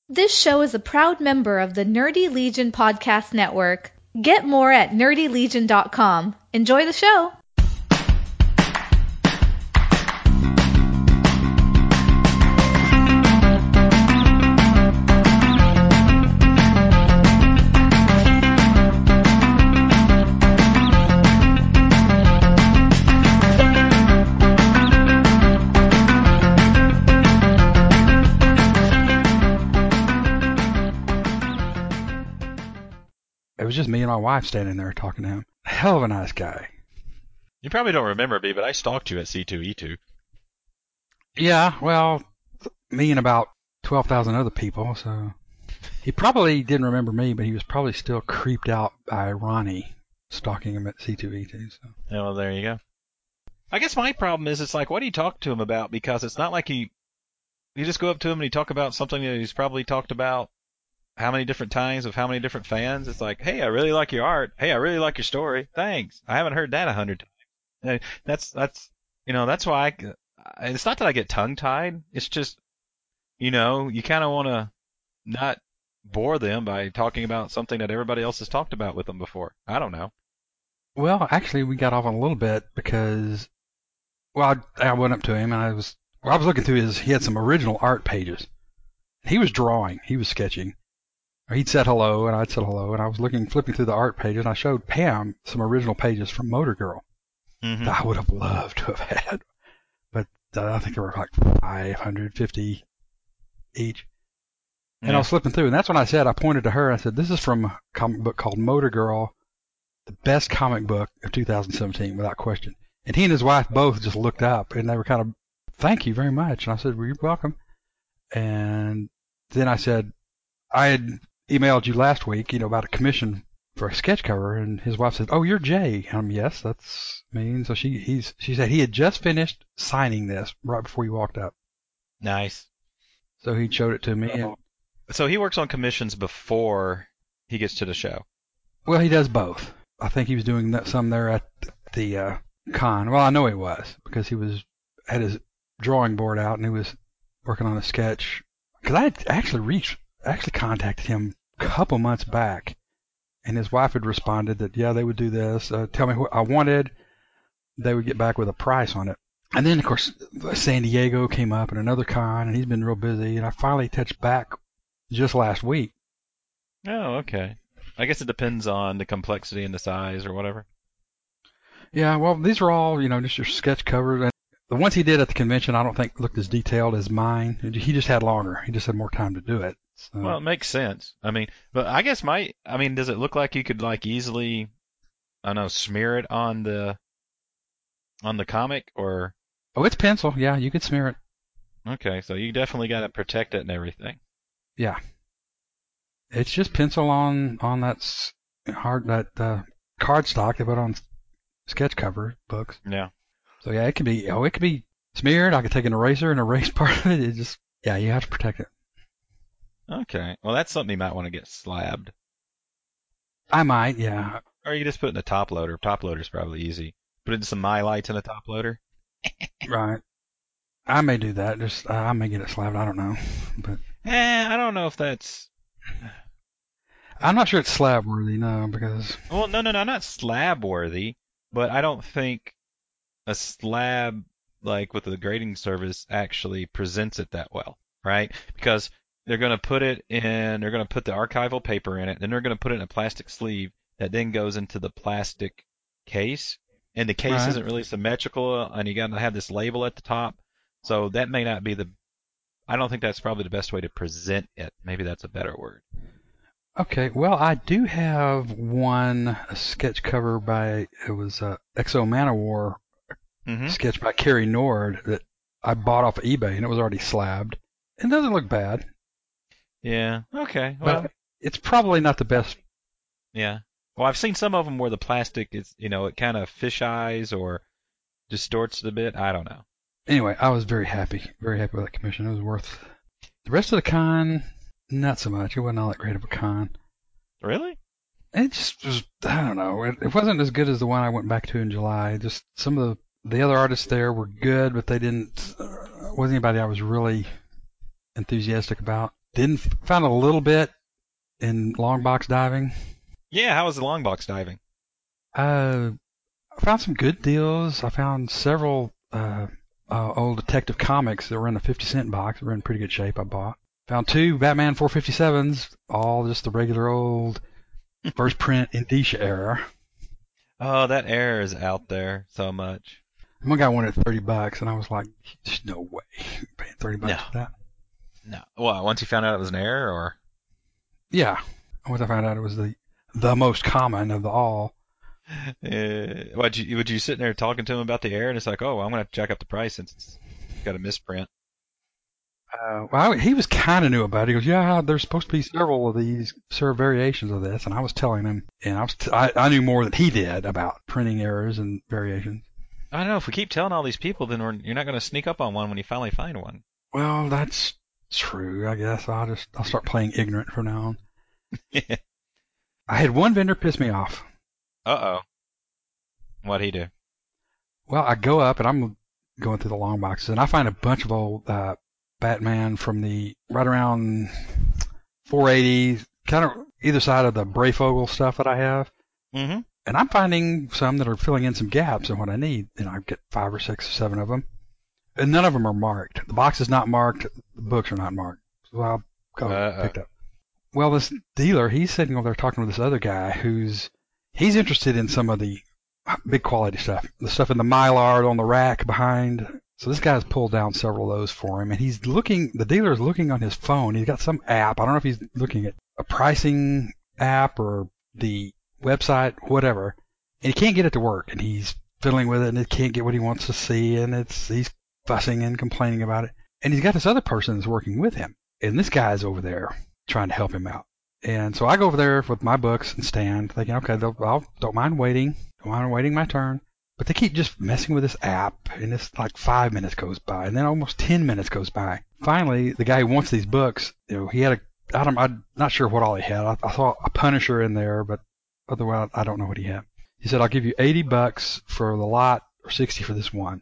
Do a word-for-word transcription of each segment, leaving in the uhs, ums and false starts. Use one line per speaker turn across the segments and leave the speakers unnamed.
This show is a proud member of the Nerdy Legion Podcast Network. Get more at nerdy legion dot com. Enjoy the show!
It was just me and my wife standing there talking to him. Hell of a nice guy.
You probably don't remember me, but I stalked you at C two E two.
Yeah, well, me and about twelve thousand other people, so he probably didn't remember me, but he was probably still creeped out by Ronnie stalking him at C two E two. So.
Yeah, well, there you go. I guess my problem is it's like, what do you talk to him about? Because it's not like he, you just go up to him and you talk about something that he's probably talked about how many different times with how many different fans. It's like, hey, I really like your art. Hey, I really like your story. Thanks. I haven't heard that a hundred times. That's, that's, you know, that's why I, it's not that I get tongue-tied. It's just, you know, you kind of want to not bore them by talking about something that everybody else has talked about with them before. I don't know.
Well, actually, we got off on a little bit because, well, I, I went up to him and I was, well, I was looking through his, he had some original art pages. He was drawing. He was sketching. He'd said hello, and I'd said hello, and I was looking, flipping through the art pages, and I showed Pam some original pages from Motor Girl
mm-hmm.
that I would have loved to have had, but uh, I think there were like five hundred fifty each. And
yeah.
I was flipping through, and that's when I said, I pointed to her, and I said, this is from a comic book called Motor Girl, the best comic book of two thousand seventeen, without question. And he and his wife both just looked up, and they were kind of, thank you very much. And I said, well, you're welcome. And then I said, I had emailed you last week, you know, about a commission for a sketch cover, and his wife said, "Oh, you're Jay." Um, yes, that's me. And so she, he's, she said he had just finished signing this right before he walked up.
Nice.
So he showed it to me. And,
so he works on commissions before he gets to the show.
Well, he does both. I think he was doing that, some there at the uh, con. Well, I know he was because he was had his drawing board out and he was working on a sketch. Because I had actually reached. actually contacted him a couple months back, and his wife had responded that, yeah, they would do this, uh, tell me what I wanted, they would get back with a price on it. And then, of course, San Diego came up and another con, and he's been real busy, and I finally touched back just last week.
Oh, okay. I guess it depends on the complexity and the size or whatever.
Yeah, well, these are all, you know, just your sketch covers. And the ones he did at the convention I don't think looked as detailed as mine. He just had longer. He just had more time to do it. So.
Well, it makes sense. I mean, but I guess my, I mean, does it look like you could like easily, I don't know, smear it on the, on the comic or?
Oh, it's pencil. Yeah, you could smear it.
Okay, so you definitely got to protect it and everything.
Yeah. It's just pencil on, on that hard, that uh, cardstock they put on sketch cover books.
Yeah.
So yeah, it could be, oh, it could be smeared. I could take an eraser and erase part of it. It just, yeah, you have to protect it.
Okay. Well, that's something you might want to get slabbed.
I might, yeah.
Or you can just put it in a top loader. Top loader's probably easy. Put in some mylights in a top loader.
Right. I may do that. Just uh, I may get it slabbed. I don't know. But
eh, I don't know if that's.
I'm not sure it's slab worthy, no, because.
Well, no, no, no, not slab worthy. But I don't think a slab like with the grading service actually presents it that well, right? Because they're going to put it in, they're going to put the archival paper in it, then they're going to put it in a plastic sleeve that then goes into the plastic case. And the case
Right.
isn't really symmetrical, and you got to have this label at the top. So that may not be the, I don't think that's probably the best way to present it. Maybe that's a better word.
Okay, well, I do have one a sketch cover by, it was uh, Exo Manowar
mm-hmm.
sketch by Kerry Nord that I bought off of eBay, and it was already slabbed. It doesn't look bad.
Yeah. Okay. Well,
but it's probably not the best.
Yeah. Well, I've seen some of them where the plastic is, you know, it kind of fish eyes or distorts it a bit. I don't know.
Anyway, I was very happy, very happy with that commission. It was worth. The rest of the con, not so much. It wasn't all that great of a con.
Really?
It just was. I don't know. It, it wasn't as good as the one I went back to in July. Just some of the the other artists there were good, but they didn't. Uh, wasn't anybody I was really enthusiastic about. Didn't found a little bit in long box diving.
Yeah, how was the long box diving?
Uh, I found some good deals. I found several uh, uh, old Detective Comics that were in a fifty cent box. They were in pretty good shape. I bought. Found two Batman four fifty-sevens, all just the regular old first print Indicia era.
Oh, that air is out there so much.
One guy wanted thirty bucks, and I was like, "There's no way you're paying thirty bucks
No.
for that."
No. Well, once you found out it was an error, or?
Yeah. Once I found out it was the the most common of the all.
Uh, would you would you sitting there talking to him about the error, and it's like, oh, I'm gonna have to jack up the price since it's got a misprint.
Uh, well, I, he was kind of new about it. He goes, "Yeah, there's supposed to be several of these sort of variations of this," and I was telling him, and I was t- I, I knew more than he did about printing errors and variations.
I don't know. If we keep telling all these people, then we're, you're not gonna sneak up on one when you finally find one.
Well, that's true. I guess I'll just I'll start playing ignorant from now on. I had one vendor piss me off.
Uh oh. What'd he do?
Well, I go up and I'm going through the long boxes, and I find a bunch of old uh, Batman from the right around four eighty, kind of either side of the Brayfogle stuff that I have.
Mm-hmm.
And I'm finding some that are filling in some gaps in what I need. And I get five or six or seven of them. And none of them are marked. The box is not marked. The books are not marked. So I'll go
Uh-uh.
picked up. Well, this dealer, he's sitting over there talking with this other guy who's, he's interested in some of the big quality stuff. The stuff in the Mylar on the rack behind. So this guy's pulled down several of those for him. And he's looking, the dealer is looking on his phone. He's got some app. I don't know if he's looking at a pricing app or the website, whatever. And he can't get it to work. And he's fiddling with it and he can't get what he wants to see. And it's, he's fussing and complaining about it. And he's got this other person that's working with him. And this guy's over there trying to help him out. And so I go over there with my books and stand thinking, okay, I don't mind waiting. Don't mind waiting my turn. But they keep just messing with this app, and it's like five minutes goes by, and then almost ten minutes goes by. Finally, the guy who wants these books, you know, he had a, I don't, I'm not sure what all he had. I, I saw a Punisher in there, but otherwise, I don't know what he had. He said, I'll give you eighty bucks for the lot or sixty for this one.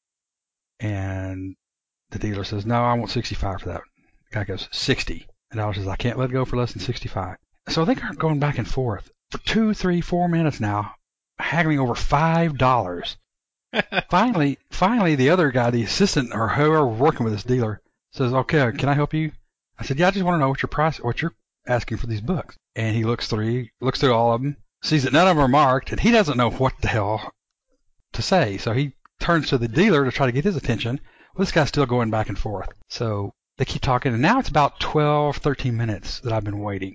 And the dealer says, no, I want sixty-five for that. The guy goes, sixty. And I says, I can't let it go for less than sixty-five. So they are going back and forth for two, three, four minutes now, haggling over five dollars. finally, finally, the other guy, the assistant or whoever working with this dealer, says, okay, can I help you? I said, yeah, I just want to know what your price, what you're asking for these books. And he looks through, he looks through all of them, sees that none of them are marked, and he doesn't know what the hell to say. So he turns to the dealer to try to get his attention. Well, this guy's still going back and forth. So they keep talking, and now it's about twelve, thirteen minutes that I've been waiting.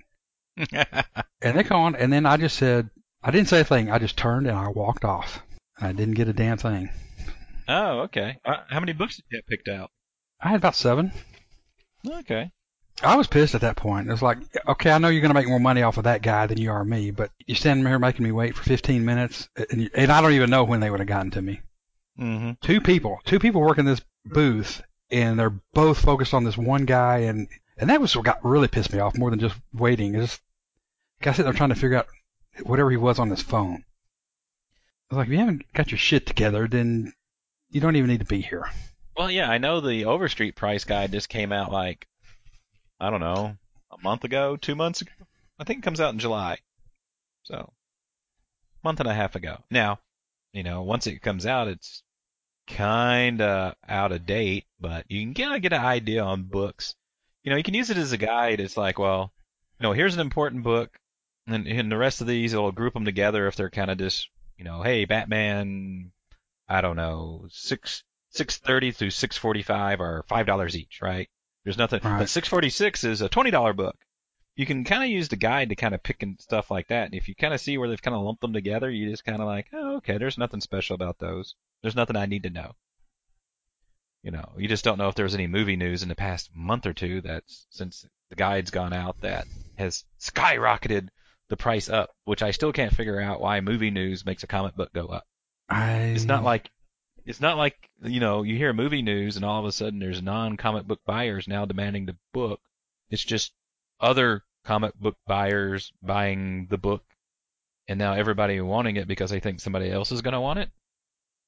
And they go on, and then I just said, I didn't say a thing. I just turned and I walked off. I didn't get a damn thing.
Oh, okay. Uh, how many books did you get picked out?
I had about seven.
Okay.
I was pissed at that point. It was like, okay, I know you're going to make more money off of that guy than you are me, but you're standing here making me wait for fifteen minutes, and, you, and I don't even know when they would have gotten to me.
Mm-hmm.
Two people, two people working this booth, and they're both focused on this one guy, and, and that was what got really pissed me off more than just waiting. It's just, guy sitting there trying to figure out whatever he was on his phone. I was like, if you haven't got your shit together, then you don't even need to be here.
Well, yeah, I know the Overstreet price guide just came out like, I don't know, a month ago, two months ago. I think it comes out in July. So, month and a half ago. Now, you know, once it comes out, it's kind of out of date, but you can kind of get an idea on books. You know, you can use it as a guide. It's like, well, you know, here's an important book, and, and the rest of these, it'll group them together if they're kind of just, you know, hey, Batman, I don't know, six six thirty through six forty-five are five dollars each, right? There's nothing,
Right.
But six forty-six is a twenty dollar book. You can kind of use the guide to kind of pick and stuff like that, and if you kind of see where they've kind of lumped them together, you just kind of like, oh, okay, there's nothing special about those. There's nothing I need to know. You know, you just don't know if there's any movie news in the past month or two that's, since the guide's gone out, that has skyrocketed the price up, which I still can't figure out why movie news makes a comic book go up.
I...
It's not like, it's not like, you know, you hear movie news and all of a sudden there's non-comic book buyers now demanding the book. It's just other comic book buyers buying the book, and now everybody wanting it because they think somebody else is going to want it.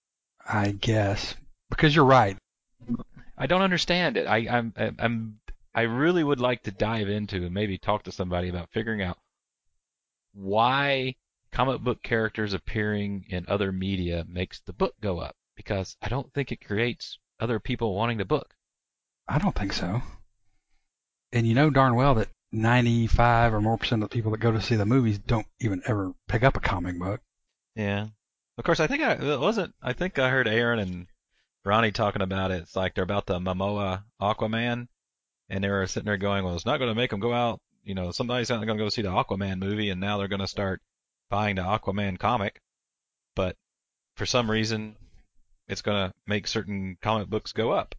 I guess. Because you're right.
I don't understand it. I, I'm, I'm, I really would like to dive into and maybe talk to somebody about figuring out why comic book characters appearing in other media makes the book go up, because I don't think it creates other people wanting the book.
I don't think so. And you know darn well that ninety-five or more percent of the people that go to see the movies don't even ever pick up a comic book.
Yeah. Of course, I think I it wasn't. I think I heard Aaron and Ronnie talking about it. It's like they're about the Momoa Aquaman, and they were sitting there going, "Well, it's not going to make them go out. You know, somebody's not going to go see the Aquaman movie, and now they're going to start buying the Aquaman comic." But for some reason, it's going to make certain comic books go up.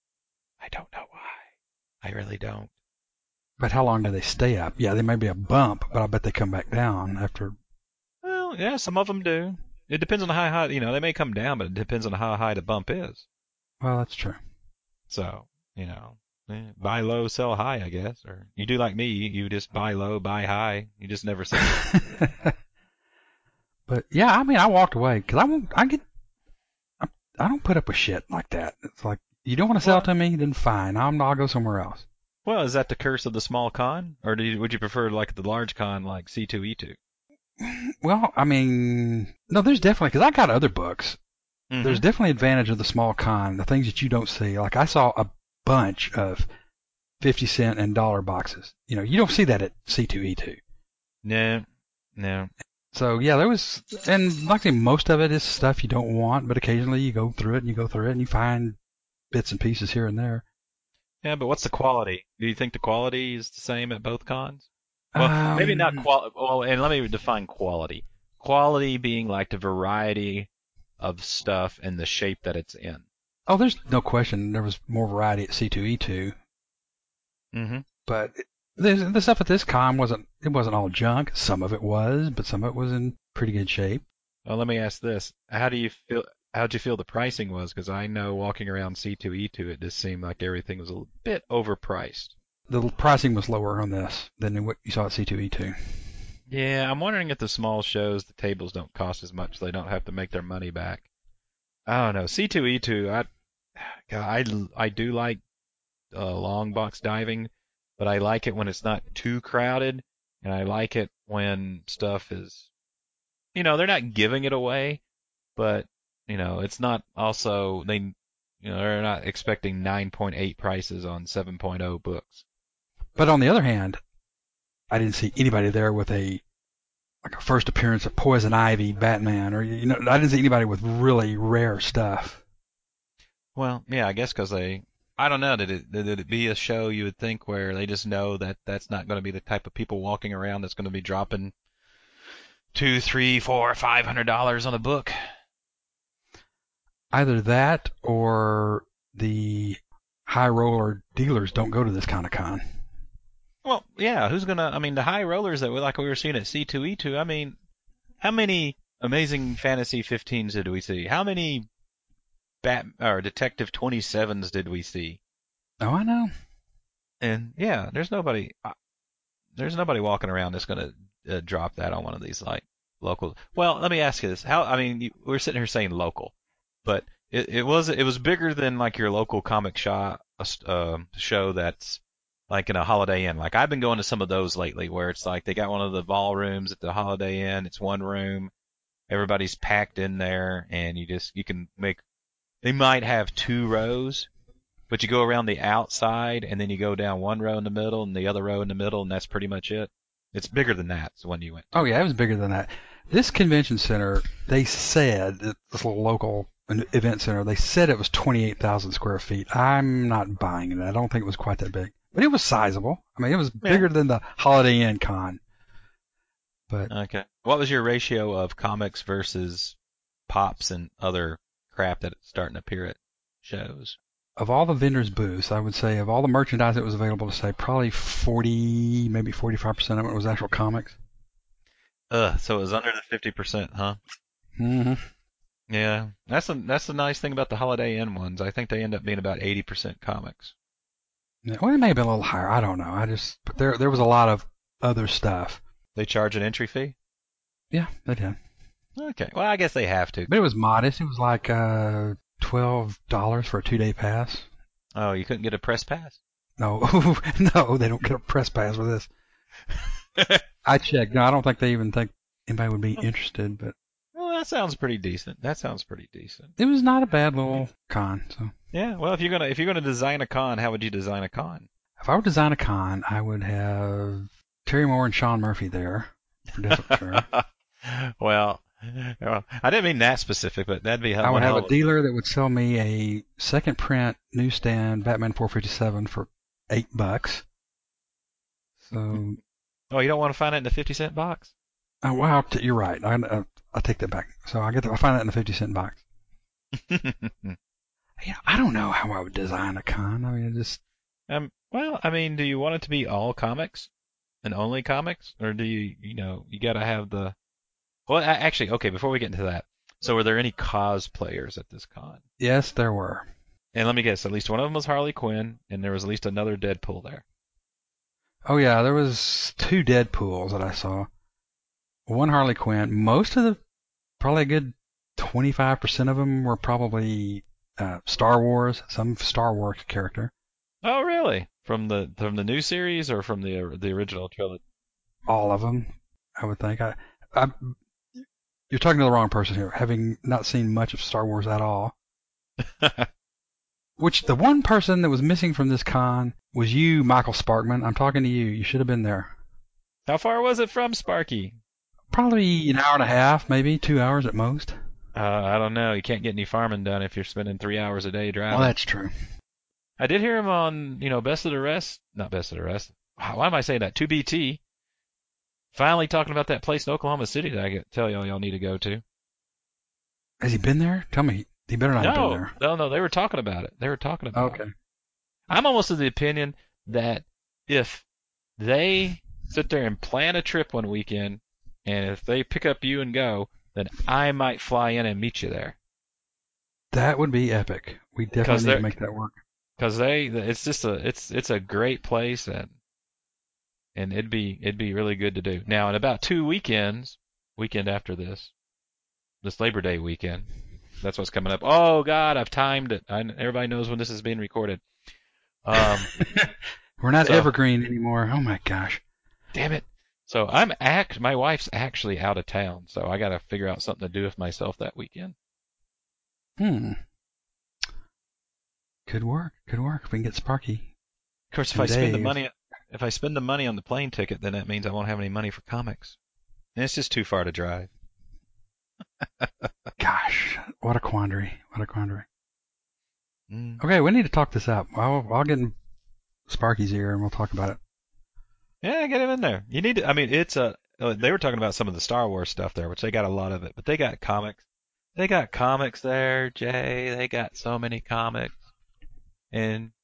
I don't know why. I really don't.
But how long do they stay up? Yeah, they may be a bump, but I bet they come back down after.
Well, yeah, some of them do. It depends on how high, you know, they may come down, but it depends on how high the bump is.
Well, that's true.
So, you know, eh, buy low, sell high, I guess. Or you do like me, you just buy low, buy high. You just never sell it.
But yeah, I mean, I walked away because I won't. I get. I, I don't put up with shit like that. It's like, you don't want to sell
Well,
to me, then fine. I'm, I'll go somewhere else.
Well, is that the curse of the small con? Or do you, would you prefer like the large con like C two E two?
Well, I mean, no, there's definitely, because I got other books.
Mm-hmm.
There's definitely advantage of the small con, the things that you don't see. Like I saw a bunch of fifty cent and dollar boxes. You know, you don't see that at C two E two.
No, no.
So yeah, there was, and like I say, most of it is stuff you don't want, but occasionally you go through it and you go through it and you find bits and pieces here and there.
Yeah, but what's the quality? Do you think the quality is the same at both cons? Well,
Um,
maybe not quality. Well, and let me define quality. Quality being like the variety of stuff and the shape that it's in.
Oh, there's no question there was more variety at C two E two,
Mm-hmm.
but the, the stuff at this con wasn't, it wasn't all junk. Some of it was, but some of it was in pretty good shape.
Well, let me ask this: How do you feel? How'd you feel the pricing was? Because I know walking around C two E two, it just seemed like everything was a bit overpriced.
The pricing was lower on this than what you saw at C two E two.
Yeah, I'm wondering if the small shows, the tables don't cost as much, so they don't have to make their money back. I don't know. C two E two, I, God, I, I do like uh, long box diving, but I like it when it's not too crowded, and I like it when stuff is, you know, they're not giving it away, but you know, it's not also they, you know, they're not expecting nine point eight prices on seven point oh books.
But on the other hand, I didn't see anybody there with a like a first appearance of Poison Ivy, Batman, or you know, I didn't see anybody with really rare stuff.
Well, yeah, I guess because they, I don't know, did it did it be a show you would think where they just know that that's not going to be the type of people walking around that's going to be dropping two, three, four, five hundred dollars on a book?
Either that or the high roller dealers don't go to this kind of con.
Well, yeah, who's gonna? I mean, the high rollers that we like we were seeing at C two E two. I mean, how many Amazing Fantasy fifteens did we see? How many Bat or Detective twenty-sevens did we see?
Oh, I know.
And yeah, there's nobody. Uh, there's nobody walking around that's gonna uh, drop that on one of these like local. Well, let me ask you this: How? I mean, you, we're sitting here saying local, but it, it was it was bigger than like your local comic shop uh, show that's like in a Holiday Inn. Like I've been going to some of those lately where it's like they got one of the ballrooms at the Holiday Inn. It's one room. Everybody's packed in there and you just, you can make, they might have two rows, but you go around the outside and then you go down one row in the middle and the other row in the middle and that's pretty much it. It's bigger than that, it's the one you went to.
Oh, yeah, it was bigger than that. This convention center, they said, this little local event center, they said it was twenty-eight thousand square feet. I'm not buying it. I don't think it was quite that big. But it was sizable. I mean, it was bigger yeah. than the Holiday Inn con. But
okay. What was your ratio of comics versus pops and other crap that's starting to appear at shows?
Of all the vendors' booths, I would say of all the merchandise that was available to say, probably forty, maybe forty-five percent of it was actual comics.
Ugh, so it was under the fifty percent, huh?
Mm-hmm.
Yeah, that's a, that's the nice thing about the Holiday Inn ones. I think they end up being about eighty percent comics.
Yeah, well, it may have been a little higher. I don't know. I just, but there there was a lot of other stuff.
They charge an entry fee?
Yeah, they did.
Okay. Well, I guess they have to.
But it was modest. It was like uh, twelve dollars for a two-day pass.
Oh, you couldn't get a press pass?
No, no, they don't get a press pass with this. I checked. No, I don't think they even think anybody would be interested, but
Well, that sounds pretty decent. That sounds pretty decent.
it was not a bad little con. So
Yeah. Well, if you're gonna if you're gonna design a con, how would you design a con?
if I were to design a con, I would have Terry Moore and Sean Murphy there for definitely sure.
well, well, I didn't mean that specific, but that'd be
I
one
would have
hell
a
of
dealer that would sell me a second print newsstand Batman four fifty-seven for eight bucks. So,
Oh, you don't want to find it in the fifty cent box?
oh, wow, t- you're right. I, I, I take that back. So I get to, I find that in the fifty cent box. Yeah, I don't know how I would design a con. I mean, it just
um. Well, I mean, do you want it to be all comics and only comics, or do you, you know, you got to have the? Well, a- actually, okay. Before we get into that, so were there any cosplayers at this con?
yes, there were.
And let me guess, at least one of them was Harley Quinn, and there was at least another Deadpool there.
Oh yeah, there was two Deadpools that I saw. One Harley Quinn. Most of the, probably a good twenty-five percent of them were probably uh, Star Wars, some Star Wars character.
Oh, really? From the from the new series or from the the original trilogy?
All of them, I would think. I, I, you're talking to the wrong person here. Having not seen much of Star Wars at all. Which the one person that was missing from this con was you, Michael Sparkman. I'm talking to you. You should have been there.
How far was it from Sparky?
Probably an hour and a half, maybe two hours at most.
Uh, I don't know. You can't get any farming done if you're spending three hours a day driving.
Well, that's true.
I did hear him on, you know, Best of the Rest. Not Best of the Rest. Why am I saying that? two B T. Finally talking about that place in Oklahoma City that I get, tell y'all y'all need to go to.
Has he been there? Tell me. He better not have been
No,
there.
no, no. They were talking about it. They were talking about
Okay.
it. I'm almost of the opinion that if they sit there and plan a trip one weekend, and if they pick up you and go, then I might fly in and meet you there.
That would be epic. We
'Cause
definitely need
they're-
to make that work.
Because they, it's just a, it's it's a great place, and and it'd be it'd be really good to do. Now, in about two weekends, weekend after this, this Labor Day weekend, that's what's coming up. Oh God, I've timed it. I, everybody knows when this is being recorded. Um,
We're not
so-
evergreen anymore. Oh my gosh.
damn it. So I'm act. My wife's actually out of town, so I got to figure out something to do with myself that weekend.
Hmm. Could work. Could work if we can get Sparky.
Of course, if
And
I spend the
Dave.
money, if I spend the money on the plane ticket, then that means I won't have any money for comics. And it's just too far to drive.
Gosh, what a quandary. What a quandary.
Mm.
Okay, we need to talk this out. I'll, I'll get in Sparky's ear and we'll talk about it.
Yeah, get him in there. You need to. I mean, it's a. uh, They were talking about some of the Star Wars stuff there, which they got a lot of it, but they got comics. They got comics there, Jay. They got so many comics, and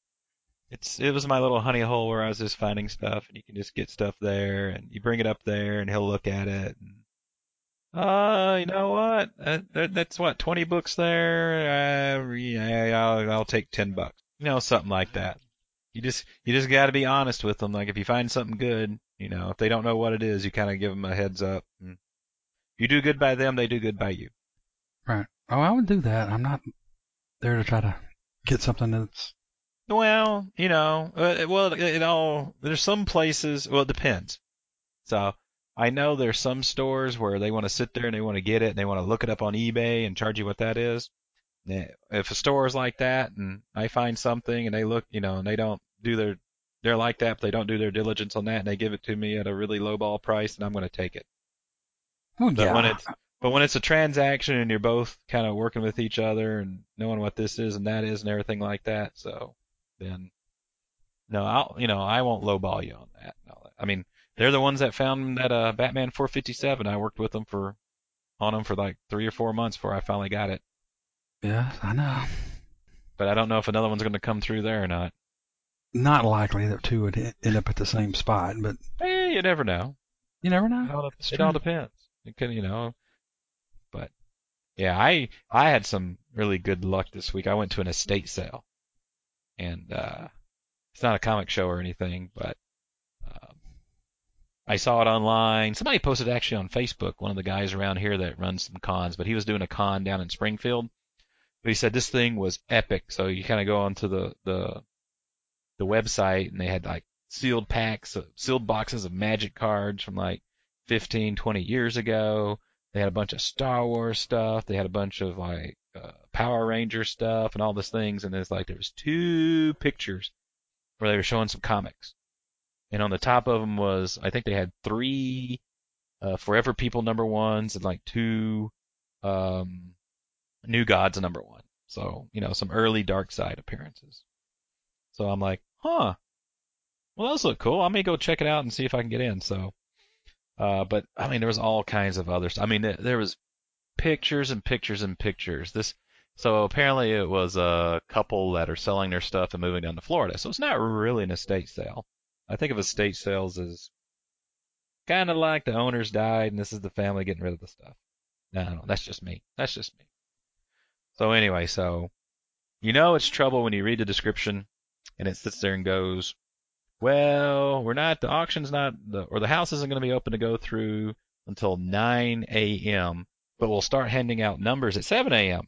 it's it was my little honey hole where I was just finding stuff, and you can just get stuff there, and you bring it up there, and he'll look at it. And, uh, you know what? Uh, that, that's what twenty books there. Uh, yeah, I'll I'll take ten bucks. You know, something like that. You just you just got to be honest with them. Like if you find something good, you know, if they don't know what it is, you kind of give them a heads up. And you do good by them, they do good by you.
Right. Oh, I would do that. I'm not there to try to get something that's.
Well, you know, uh, well, it, it all there's some places. Well, it depends. So I know there's some stores where they want to sit there and they want to get it and they want to look it up on eBay and charge you what that is. If a store is like that and I find something and they look, you know, and they don't do their, they're like that, but they don't do their diligence on that and they give it to me at a really low ball price, and I'm going to take it.
Well,
But
yeah.
when it's, but when it's a transaction and you're both kind of working with each other and knowing what this is and that is and everything like that, so then, no, I'll, you know, I won't lowball you on that. No, I mean, they're the ones that found that uh, Batman four fifty-seven. I worked with them for, on them for like three or four months before I finally got it.
Yes, I know.
But I don't know if another one's going to come through there or not.
Not likely that two would e- end up at the same spot, but
Eh, you never know.
you never
It
know.
all,
It's
it
true.
all depends. It can, you know. But yeah, I I had some really good luck this week. I went to an estate sale, and uh, it's not a comic show or anything, but um, I saw it online. Somebody posted actually on Facebook. One of the guys around here that runs some cons, but he was doing a con down in Springfield. But he said this thing was epic. So you kind of go onto the the the website, and they had like sealed packs, of, sealed boxes of Magic cards from like fifteen, twenty years ago. They had a bunch of Star Wars stuff. They had a bunch of like uh, Power Ranger stuff and all these things. And there's like there was two pictures where they were showing some comics. And on the top of them was, I think they had three uh, Forever People number ones and like two um, New Gods number one. So, you know, some early Dark Side appearances. So I'm like, huh. Well, those look cool. I may go check it out and see if I can get in. So, uh, but I mean, there was all kinds of other stuff. I mean, there was pictures and pictures and pictures. This, so apparently it was a couple that are selling their stuff and moving down to Florida. So it's not really an estate sale. I think of estate sales as kind of like the owners died and this is the family getting rid of the stuff. No, no, that's just me. That's just me. So anyway, so you know it's trouble when you read the description and it sits there and goes, well, we're not, the auction's not, the, or the house isn't going to be open to go through until nine a.m., but we'll start handing out numbers at seven a.m.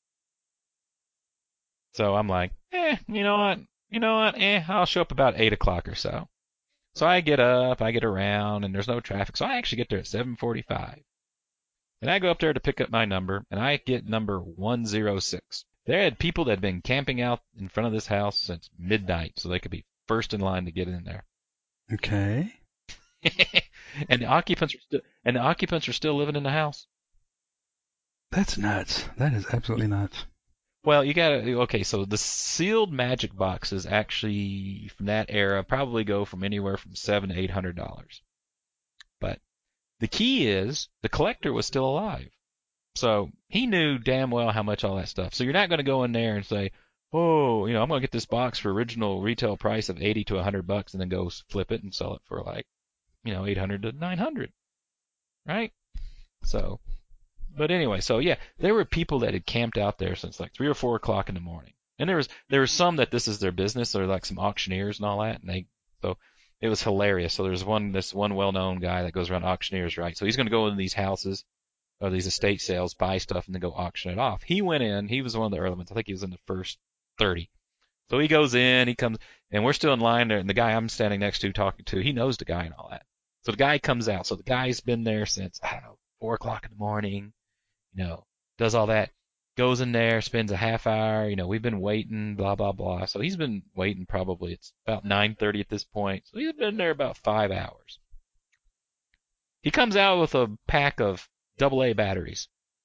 So I'm like, eh, you know what? You know what? Eh, I'll show up about eight o'clock or so. So I get up, I get around, and there's no traffic. So I actually get there at seven forty-five. And I go up there to pick up my number, and I get number one oh six. There had people that had been camping out in front of this house since midnight, so they could be first in line to get in there.
Okay.
and the occupants are still, and the occupants are still living in the house.
That's nuts. That is absolutely nuts.
Well, you gotta, okay, so the sealed Magic boxes actually from that era probably go from anywhere from seven to eight hundred dollars. But the key is the collector was still alive. So he knew damn well how much all that stuff. So you're not going to go in there and say, oh, you know, I'm going to get this box for original retail price of eighty to one hundred bucks and then go flip it and sell it for like, you know, eight hundred to nine hundred. Right? So, but anyway, so yeah, there were people that had camped out there since like three or four o'clock in the morning. And there was there was some that this is their business, or like some auctioneers and all that, and they so it was hilarious. So there's one this one well-known guy that goes around auctioneers, right? So he's going to go in these houses or these estate sales, buy stuff, and then go auction it off. He went in. He was one of the early ones. I think he was in the first thirty. So he goes in. He comes, and we're still in line there. And the guy I'm standing next to, talking to, he knows the guy and all that. So the guy comes out. So the guy's been there since I don't know four o'clock in the morning. You know, does all that. Goes in there, spends a half hour. You know, we've been waiting, blah blah blah. So he's been waiting probably. It's about nine thirty at this point. So he's been there about five hours. He comes out with a pack of double A batteries.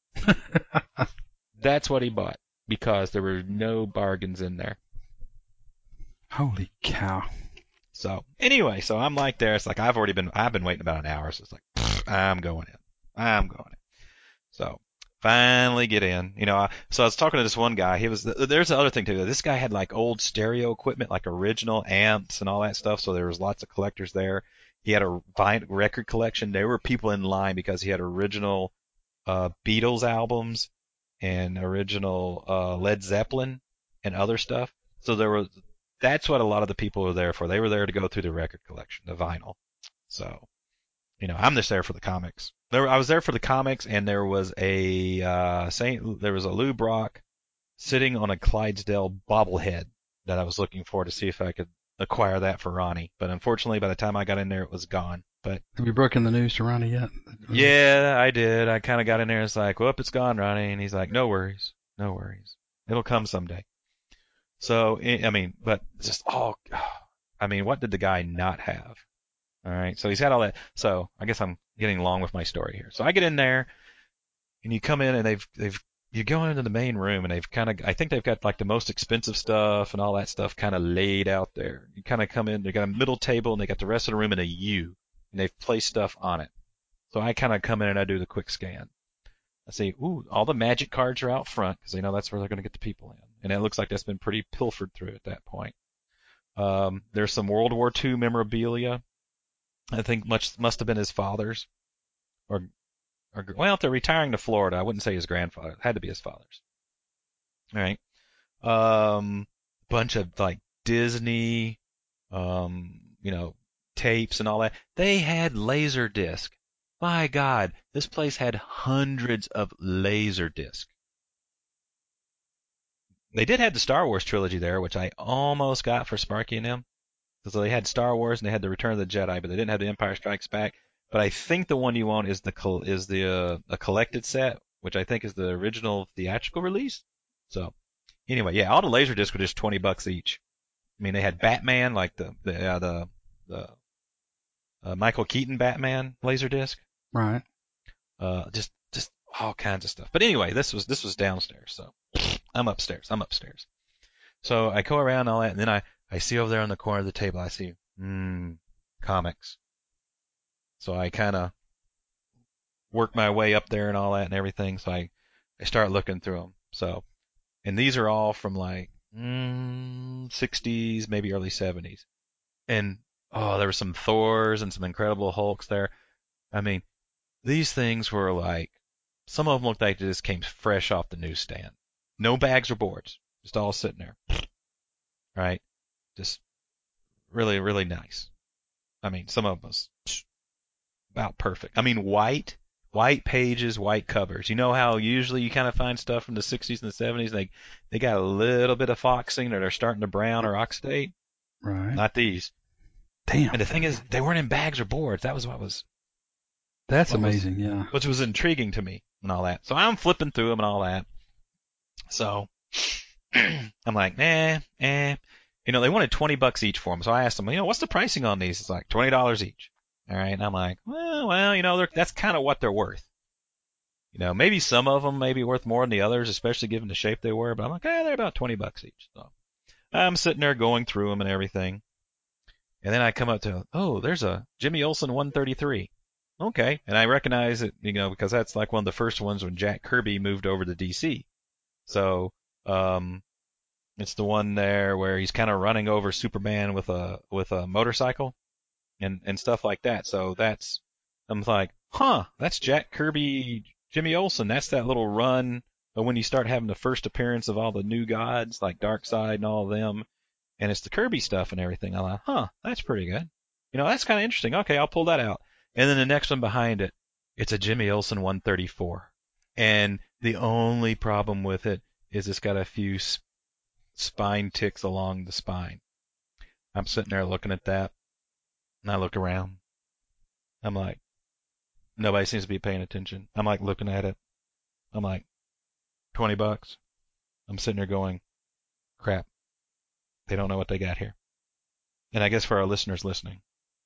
That's what he bought because there were no bargains in there.
Holy cow.
So anyway, so I'm like there. It's like I've already been, I've been waiting about an hour. So it's like, I'm going in. I'm going in. So finally get in. You know, I, so I was talking to this one guy. He was, there's the other thing too. This guy had like old stereo equipment, like original amps and all that stuff. So there was lots of collectors there. He had a vinyl record collection. There were people in line because he had original uh, Beatles albums and original uh, Led Zeppelin and other stuff. So there was, that's what a lot of the people were there for. They were there to go through the record collection, the vinyl. So, you know, I'm just there for the comics. There, I was there for the comics, and there was a uh, Saint, there was a Lou Brock sitting on a Clydesdale bobblehead that I was looking for to see if I could acquire that for Ronnie. But unfortunately, by the time I got in there, it was gone. But
have you broken the news to Ronnie yet?
Yeah, I did. I kind of got in there and it's like, whoop, it's gone, Ronnie. And he's like, no worries. No worries. It'll come someday. So, I mean, but just, oh, I mean, what did the guy not have? All right. So he's had all that. So I guess I'm getting along with my story here. So I get in there and you come in and they've, they've, you go into the main room and they've kind of, I think they've got like the most expensive stuff and all that stuff kind of laid out there. You kind of come in, they got a middle table and they got the rest of the room in a U and they've placed stuff on it. So I kind of come in and I do the quick scan. I say, ooh, all the Magic cards are out front because they know that's where they're going to get the people in. And it looks like that's been pretty pilfered through at that point. Um, there's some World War Two memorabilia. I think much must have been his father's. Or, or well, if they're retiring to Florida, I wouldn't say his grandfather. It had to be his father's. All right. Um, bunch of like Disney, um, you know, tapes and all that. They had Laserdisc. My God, this place had hundreds of Laserdisc. They did have the Star Wars trilogy there, which I almost got for Sparky and them. So they had Star Wars and they had the Return of the Jedi, but they didn't have the Empire Strikes Back. But I think the one you want is the col- is the uh, a collected set, which I think is the original theatrical release. So anyway, yeah, all the Laserdiscs were just twenty bucks each. I mean, they had Batman, like the the uh, the, the uh, Michael Keaton Batman Laserdisc.
Right.
Uh, just just all kinds of stuff. But anyway, this was this was downstairs, so I'm upstairs. I'm upstairs. So I go around and all that, and then I, I see over there on the corner of the table, I see, hmm, comics. So I kind of work my way up there and all that and everything. So I, I start looking through them. So, and these are all from like mm, sixties, maybe early seventies. And oh, there were some Thors and some Incredible Hulks there. I mean, these things were like, some of them looked like they just came fresh off the newsstand. No bags or boards, just all sitting there. Right? Just really, really nice. I mean, some of them was about perfect. I mean, white, white pages, white covers. You know how usually you kind of find stuff from the sixties and the seventies, they they got a little bit of foxing or they're starting to brown or oxidate.
Right.
Not these.
Damn.
And the thing is, they weren't in bags or boards. That was what was.
That's
what was,
amazing. Yeah.
Which was intriguing to me and all that. So I'm flipping through them and all that. So I'm like, eh, eh. You know, they wanted twenty bucks each for them. So I asked them, you know, what's the pricing on these? It's like twenty dollars each. All right. And I'm like, well, well, you know, that's kind of what they're worth. You know, maybe some of them may be worth more than the others, especially given the shape they were. But I'm like, eh, they're about twenty bucks each. So I'm sitting there going through them and everything. And then I come up to, oh, there's a Jimmy Olsen one thirty-three. Okay. And I recognize it, you know, because that's like one of the first ones when Jack Kirby moved over to D C. So, um, it's the one there where he's kind of running over Superman with a with a motorcycle and and stuff like that. So that's, I'm like, huh, that's Jack Kirby, Jimmy Olsen. That's that little run of when you start having the first appearance of all the new gods like Darkseid and all of them, and it's the Kirby stuff and everything. I'm like, huh, that's pretty good. You know, that's kind of interesting. Okay, I'll pull that out. And then the next one behind it, it's a Jimmy Olsen one thirty-four, and the only problem with it is it's got a few sp- spine ticks along the spine. I'm sitting there looking at that, and I look around. I'm like, nobody seems to be paying attention. I'm like looking at it. I'm like, twenty bucks. I'm sitting there going, crap. They don't know what they got here. And I guess for our listeners listening.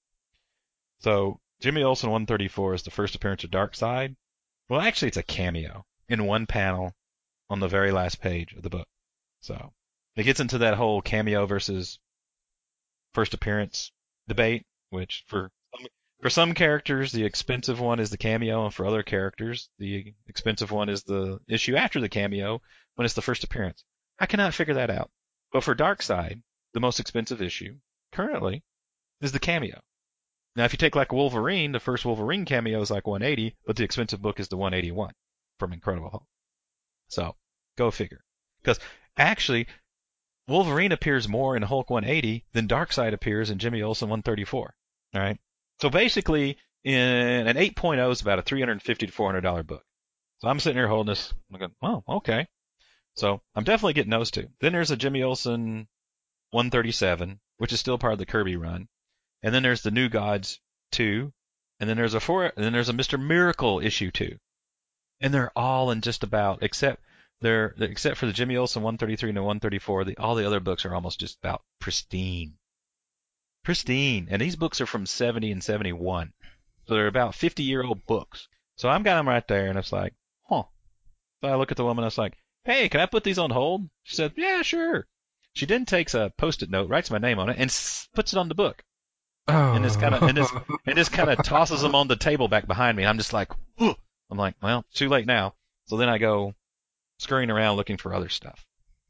So Jimmy Olsen one thirty-four is the first appearance of Darkseid. Well, actually, it's a cameo in one panel on the very last page of the book. So it gets into that whole cameo versus first appearance debate, which for for some characters, the expensive one is the cameo, and for other characters, the expensive one is the issue after the cameo when it's the first appearance. I cannot figure that out. But for Darkseid, the most expensive issue currently is the cameo. Now, if you take like Wolverine, the first Wolverine cameo is like one eighty, but the expensive book is the one eighty-one from Incredible Hulk. So, go figure. Because actually, Wolverine appears more in Hulk one eighty than Darkseid appears in Jimmy Olsen one thirty-four. All right. So basically, in an eight point oh is about a three hundred fifty to four hundred dollars book. So I'm sitting here holding this. I'm going, oh, okay. So I'm definitely getting those two. Then there's a Jimmy Olsen one thirty-seven, which is still part of the Kirby run. And then there's the New Gods two. And then there's a four. And then there's a Mister Miracle issue two. And they're all in just about, except they're except for the Jimmy Olsen one thirty-three and the one thirty-four. The, all the other books are almost just about pristine. Pristine. And these books are from seventy and seventy-one. So they're about fifty-year-old books. So I've got them right there, and it's like, huh. So I look at the woman, and it's like, hey, can I put these on hold? She said, yeah, sure. She then takes a Post-it note, writes my name on it, and s- puts it on the book.
Oh.
And just kind of and just and just kind of tosses them on the table back behind me. I'm just like, ugh. I'm like, well, it's too late now. So then I go scurrying around looking for other stuff.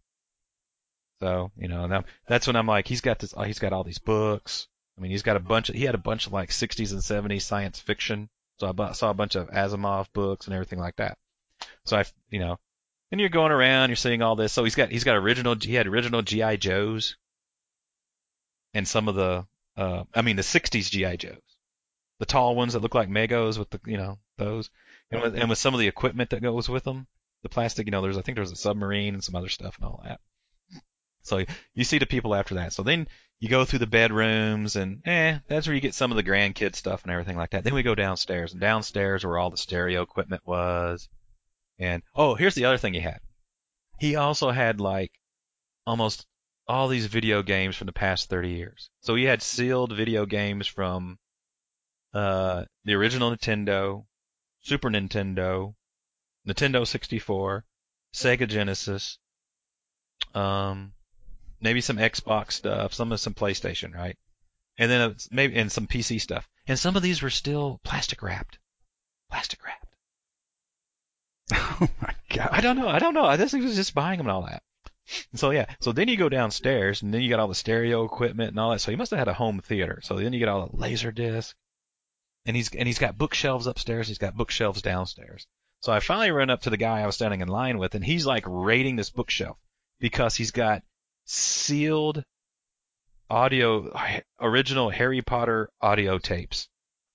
So, you know, now that's when I'm like, he's got this, he's got all these books. I mean, he's got a bunch of, he had a bunch of like sixties and seventies science fiction. So I bu- saw a bunch of Asimov books and everything like that. So I, you know, and you're going around, you're seeing all this. So he's got, he's got original, he had original G I. Joes and some of the, uh, I mean, the sixties G I. Joes, the tall ones that look like Megos with the, you know, those, and with, and with some of the equipment that goes with them. the plastic, you know, there's I think there's a submarine and some other stuff and all that. So you see the people after that. So then you go through the bedrooms and eh, that's where you get some of the grandkid stuff and everything like that. Then we go downstairs, and downstairs where all the stereo equipment was. And oh, here's the other thing he had. He also had like almost all these video games from the past thirty years. So he had sealed video games from uh, the original Nintendo, Super Nintendo, Nintendo sixty-four, Sega Genesis, um, maybe some Xbox stuff, some of some PlayStation, right? And then it's maybe and some P C stuff. And some of these were still plastic wrapped. Plastic wrapped.
Oh my god.
I don't know. I don't know. I just was just buying them and all that. So yeah. So then you go downstairs, and then you got all the stereo equipment and all that. So he must have had a home theater. So then you get all the laser disc, and he's and he's got bookshelves upstairs. He's got bookshelves downstairs. So I finally run up to the guy I was standing in line with, and he's like rating this bookshelf because he's got sealed audio, original Harry Potter audio tapes.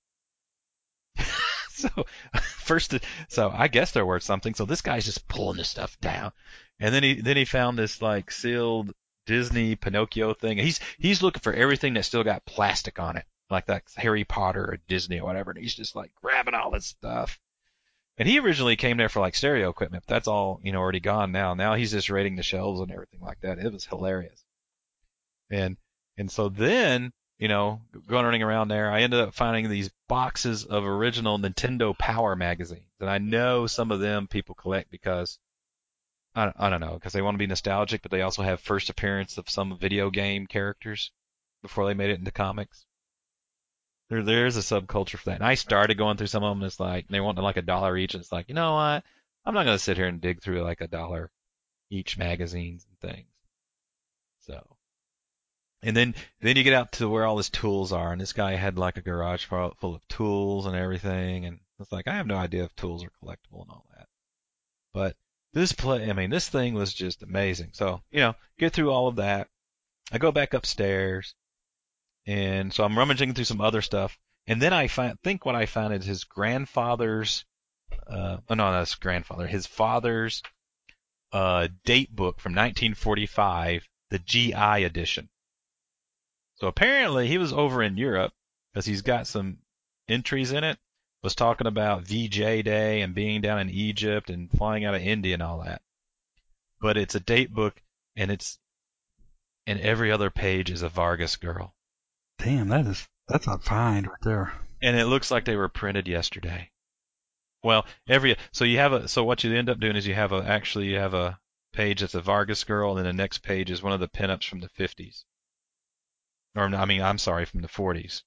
So first, so I guess they're worth something. So this guy's just pulling this stuff down, and then he then he found this like sealed Disney Pinocchio thing. He's he's looking for everything that's still got plastic on it, like that Harry Potter or Disney or whatever. And he's just like grabbing all this stuff. And he originally came there for like stereo equipment. But that's all, you know, already gone now. Now he's just rating the shelves and everything like that. It was hilarious. And and so then, you know, going running around there, I ended up finding these boxes of original Nintendo Power magazines. And I know some of them people collect because, I don't, I don't know, because they want to be nostalgic, but they also have first appearance of some video game characters before they made it into comics. There, there's a subculture for that. And I started going through some of them, and it's like, they want like a dollar each, and it's like, you know what? I'm not going to sit here and dig through like a dollar each magazines and things. So. And then, then you get out to where all his tools are, and this guy had like a garage full of tools and everything, and it's like, I have no idea if tools are collectible and all that. But this play, I mean, this thing was just amazing. So, you know, get through all of that. I go back upstairs, and so I'm rummaging through some other stuff, and then I find, think what I found is his grandfather's, uh, oh no, that's grandfather, his father's, uh, date book from nineteen forty-five, the G I edition. So apparently he was over in Europe because he's got some entries in it, was talking about V J Day and being down in Egypt and flying out of India and all that. But it's a date book, and it's and every other page is a Vargas girl.
Damn, that is that's a find right there.
And it looks like they were printed yesterday. Well, every so you have a so what you end up doing is you have a actually you have a page that's a Vargas girl, and then the next page is one of the pinups from the fifties. Or, I mean, I'm sorry, from the forties.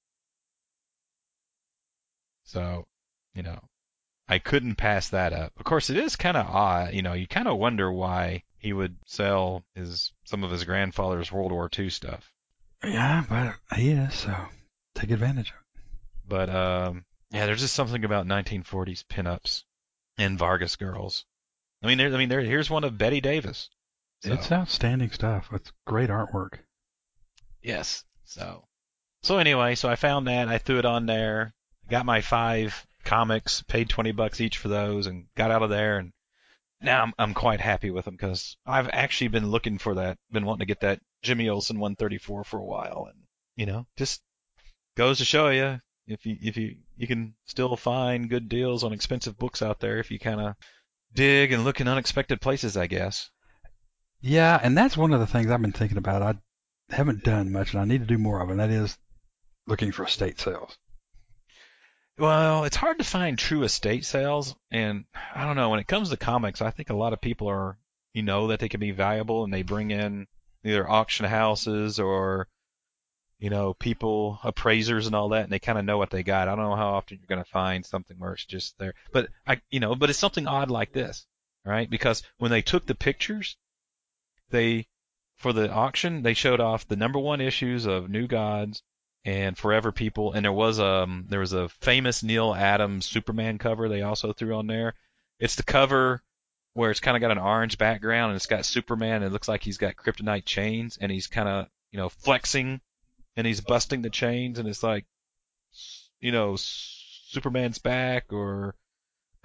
So, you know, I couldn't pass that up. Of course, it is kind of odd. You know, you kind of wonder why he would sell his some of his grandfather's World War Two stuff.
Yeah, but he is, so take advantage of it.
But, um, yeah, there's just something about nineteen forties pinups and Vargas girls. I mean, there, I mean, there. Here's one of Betty Davis. So.
It's outstanding stuff. It's great artwork.
Yes. So, so anyway, so I found that, I threw it on there, got my five comics, paid twenty bucks each for those, and got out of there. And now I'm I'm quite happy with them because I've actually been looking for that, been wanting to get that Jimmy Olsen one thirty-four for a while, and you know, just goes to show you if you if you you can still find good deals on expensive books out there if you kind of dig and look in unexpected places, I guess.
Yeah, and that's one of the things I've been thinking about. I haven't done much, and I need to do more of it, and that is looking for estate sales.
Well, it's hard to find true estate sales, and I don't know, when it comes to comics, I think a lot of people are, you know, that they can be valuable, and they bring in either auction houses or, you know, people, appraisers and all that, and they kind of know what they got. I don't know how often you're going to find something where it's just there. But, I, you know, but it's something odd like this, right? Because when they took the pictures, they... For the auction, they showed off the number one issues of New Gods and Forever People, and there was um there was a famous Neil Adams Superman cover they also threw on there. It's the cover where it's kind of got an orange background and it's got Superman, and it looks like he's got kryptonite chains, and he's kind of, you know, flexing, and he's busting the chains, and it's like, you know, Superman's back or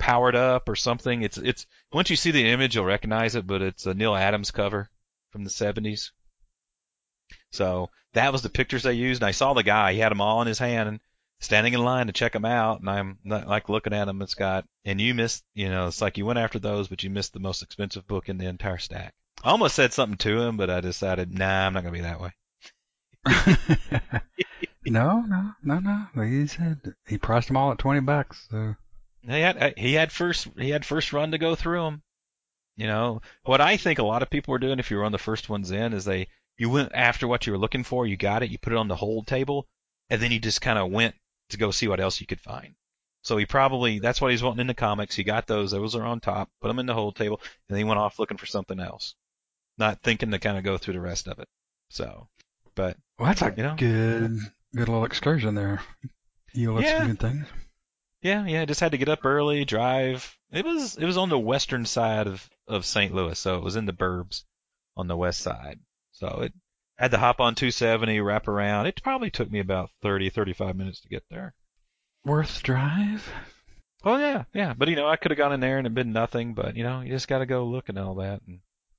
powered up or something. It's it's once you see the image, you'll recognize it, but it's a Neil Adams cover from the seventies. So that was the pictures they used, and I saw the guy. He had them all in his hand, and standing in line to check them out, and I'm not, like looking at them. It's got, and you missed, you know, it's like you went after those, but you missed the most expensive book in the entire stack. I almost said something to him, but I decided, nah, I'm not gonna be that way.
no, no, no, no. He said he priced them all at twenty bucks. So
He had he had first he had first run to go through them. You know what I think a lot of people were doing if you were on the first ones in is they you went after what you were looking for, you got it, you put it on the hold table, and then you just kind of went to go see what else you could find. So he probably that's what he's wanting in the comics. He got those; those are on top. Put them in the hold table, and then he went off looking for something else, not thinking to kind of go through the rest of it. So, but
well, that's a
you know,
good good little excursion there. You looked
yeah.
some good things.
Yeah, yeah, just had to get up early, drive. It was it was on the western side of, of Saint Louis, so it was in the burbs on the west side. So it had to hop on two seventy, wrap around. It probably took me about thirty, thirty-five minutes to get there.
Worth the drive?
Oh yeah, yeah. But you know, I could have gone in there and it been nothing, but you know, you just gotta go look and all that. And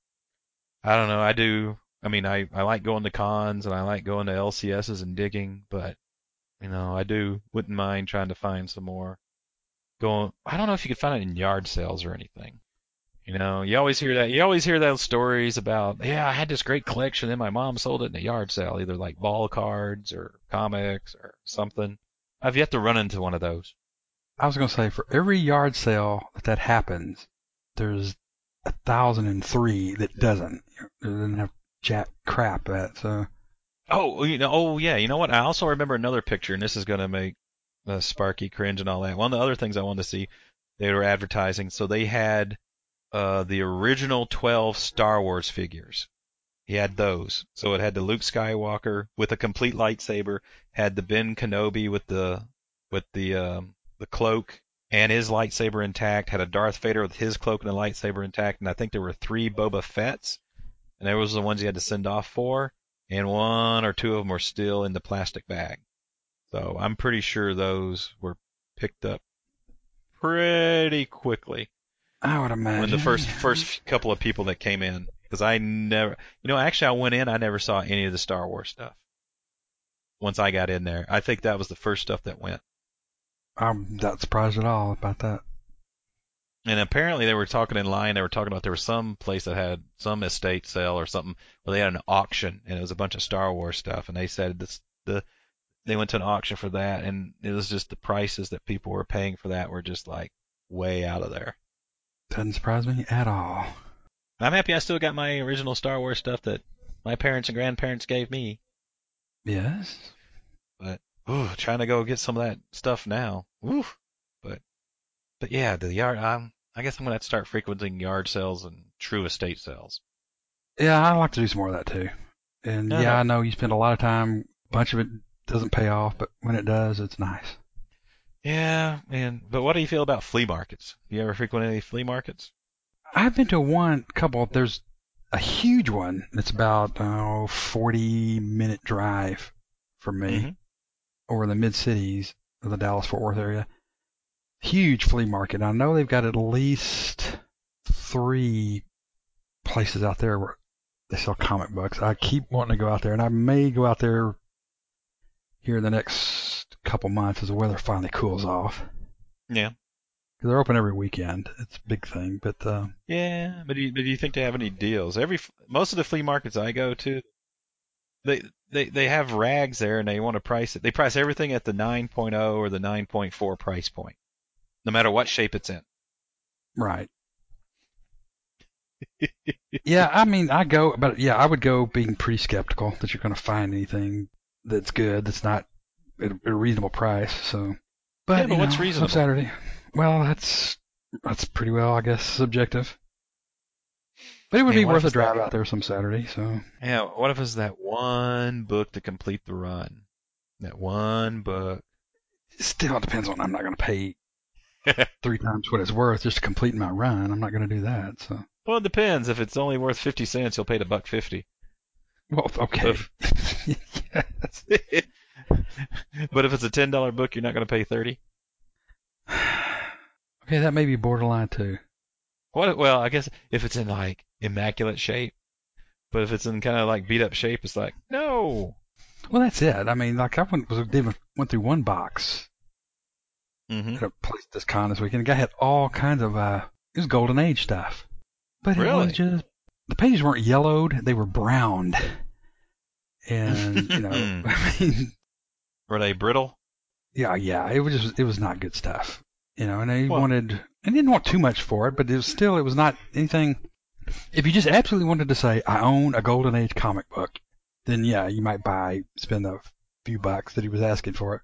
I don't know, I do I mean I, I like going to cons and I like going to L C S's and digging, but you know, I do wouldn't mind trying to find some more. Going, I don't know if you could find it in yard sales or anything. You know, you always hear that. You always hear those stories about, yeah, I had this great collection, and my mom sold it in a yard sale, either like ball cards or comics or something. I've yet to run into one of those.
I was going to say, for every yard sale that that happens, there's a thousand and three that doesn't. It doesn't have jack crap at. So.
Oh, you know, oh yeah. You know what? I also remember another picture, and this is going to make uh, Sparky cringe and all that. One of the other things I wanted to see, they were advertising. So they had uh, the original twelve Star Wars figures. He had those. So it had the Luke Skywalker with a complete lightsaber, had the Ben Kenobi with the with the um, the cloak and his lightsaber intact, had a Darth Vader with his cloak and a lightsaber intact, and I think there were three Boba Fett's, and they was the ones he had to send off for, and one or two of them were still in the plastic bag. So I'm pretty sure those were picked up pretty quickly.
I would imagine.
When the first first couple of people that came in, because I never, you know, actually I went in, I never saw any of the Star Wars stuff. Once I got in there, I think that was the first stuff that went.
I'm not surprised at all about that.
And apparently they were talking in line. They were talking about there was some place that had some estate sale or something where they had an auction, and it was a bunch of Star Wars stuff. And they said this, the they went to an auction for that, and it was just the prices that people were paying for that were just like way out of there.
Doesn't surprise me at all.
I'm happy I still got my original Star Wars stuff that my parents and grandparents gave me.
Yes.
But ooh, trying to go get some of that stuff now. Ooh. But but yeah, the yard. I'm, I guess I'm gonna have to start frequenting yard sales and true estate sales.
Yeah, I'd like to do some more of that too. And
No,
yeah,
no.
I know you spend a lot of time. A bunch of it doesn't pay off, but when it does, it's nice.
Yeah, man. But what do you feel about flea markets? You ever frequent any flea markets?
I've been to one couple. There's a huge one that's about oh, forty minute drive from me
Mm-hmm.
over the mid cities of the Dallas Fort Worth area. Huge flea market. I know they've got at least three places out there where they sell comic books. I keep wanting to go out there, and I may go out there here in the next couple months as the weather finally cools off.
Yeah.
Because they're open every weekend. It's a big thing, but uh,
Yeah, but do you, but do you think they have any deals? Every most of the flea markets I go to, they they they have rags there, and they want to price it. They price everything at the nine point oh or the nine point four price point, no matter what shape it's in.
right. Yeah, I mean, I go, but yeah, I would go being pretty skeptical that you're going to find anything that's good, that's not at a reasonable price. So, but,
Yeah, but
you
what's
know,
reasonable?
Some Saturday. Well, that's that's pretty well, I guess, subjective. But it would
Yeah,
be
what
worth
if
a
it's
drive
that-
out there some Saturday. So,
Yeah, what if it's that one book to complete the run? That one book.
it still depends on. I'm not going to pay three times what it's worth just to complete my run. I'm not going to do that. So,
Well, it depends. If it's only worth fifty cents, you'll pay the buck fifty.
well, okay. Yes.
But if it's a ten dollar book, you're not going to pay thirty.
Okay, that may be borderline too.
What? Well, I guess if it's in like immaculate shape, but if it's in kind of like beat up shape, it's like no.
Well, that's it. I mean, like I went was even went through one box
Mm-hmm.
at a place this con this weekend. The guy had all kinds of uh, it was Golden Age stuff, but it
Really?
was just the pages weren't yellowed; they were browned. And you know, I mean,
Were they brittle?
yeah, yeah, it was just it was not good stuff. You know, and they
Well,
wanted I didn't want too much for it, but it was still it was not anything. If you just absolutely wanted to say I own a Golden Age comic book, then yeah, you might buy spend a few bucks that he was asking for it.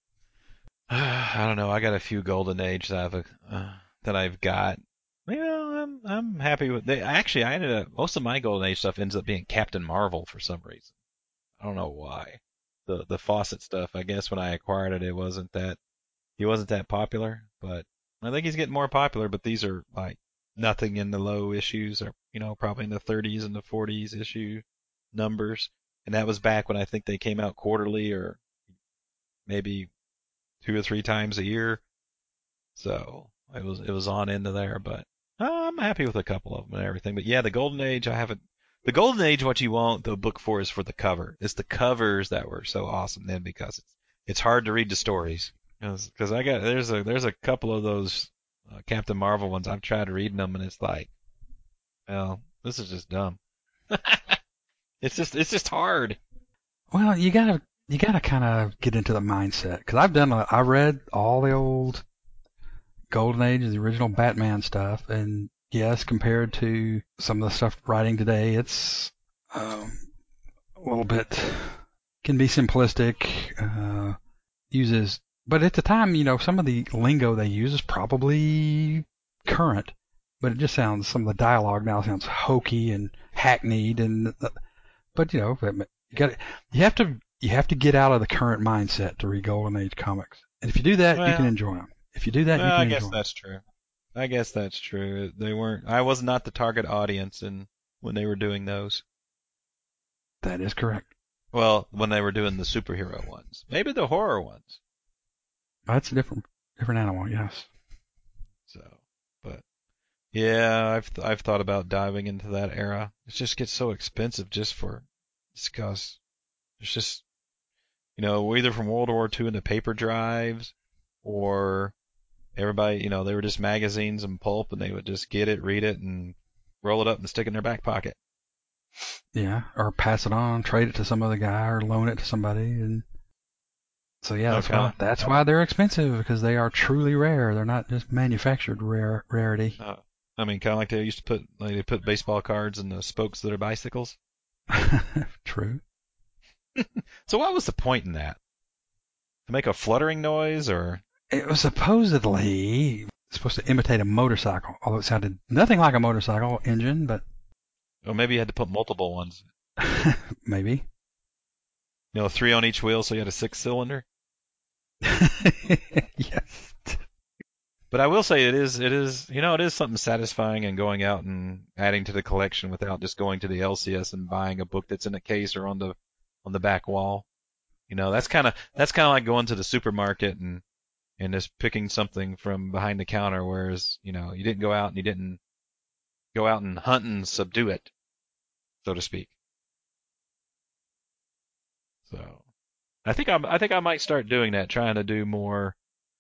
I don't know. I got a few Golden Age that I've uh, that I've got. You know, I'm I'm happy with. They actually, I ended up most of my Golden Age stuff ends up being Captain Marvel for some reason. I don't know why. The the Fawcett stuff. I guess when I acquired it, it wasn't that he wasn't that popular, but I think he's getting more popular. But these are like nothing in the low issues, or you know, probably in the thirties and the forties issue numbers. And that was back when I think they came out quarterly or maybe two or three times a year. So it was it was on into there, but uh, I'm happy with a couple of them and everything. But yeah, the Golden Age, I haven't. The Golden Age, what you want the book for is for the cover. It's the covers that were so awesome then because it's it's hard to read the stories. Because I got there's a there's a couple of those uh, Captain Marvel ones I've tried reading them and it's like, well, this is just dumb. It's just it's just hard.
Well, you gotta you gotta kind of get into the mindset because I've done a, I read all the old Golden Age, the original Batman stuff, and yes, compared to some of the stuff writing today, it's um, a little bit can be simplistic. Uh, uses, but at the time, you know, some of the lingo they use is probably current, but it just sounds some of the dialogue now sounds hokey and hackneyed, and but you know, you got you have to you have to get out of the current mindset to read Golden Age comics, and if you do that,
Well,
you can enjoy them. If you do that,
well,
you can
I
enjoy
guess
them.
that's true. I guess that's true. They weren't. I was not the target audience, and when they were doing those.
That is correct.
Well, when they were doing the superhero ones, maybe the horror ones.
That's a different different animal, yes.
So, but yeah, I've th- I've thought about diving into that era. It just gets so expensive just for just because it's just you know we're either from World War Two in the paper drives, or everybody you know they were just magazines and pulp, and they would just get it, read it, and roll it up and stick it in their back pocket.
Yeah, or pass it on, trade it to some other guy, or loan it to somebody, and so yeah, that's
Okay.
why that's why they're expensive because they are truly rare. They're not just manufactured rare rarity.
Uh, I mean, kind of like they used to put like they put baseball cards in the spokes of their bicycles.
True.
So what was the point in that? To make a fluttering noise, or
It was supposedly supposed to imitate a motorcycle, although it sounded nothing like a motorcycle engine, but
or maybe you had to put multiple ones.
maybe.
You know, three on each wheel, so you had a six cylinder.
Yes.
But I will say it is it is you know it is something satisfying in going out and adding to the collection without just going to the L C S and buying a book that's in a case or on the on the back wall. You know, that's kind of that's kind of like going to the supermarket and and just picking something from behind the counter, whereas you know you didn't go out and you didn't go out and hunt and subdue it, so to speak. So I think I'm I think I might start doing that, trying to do more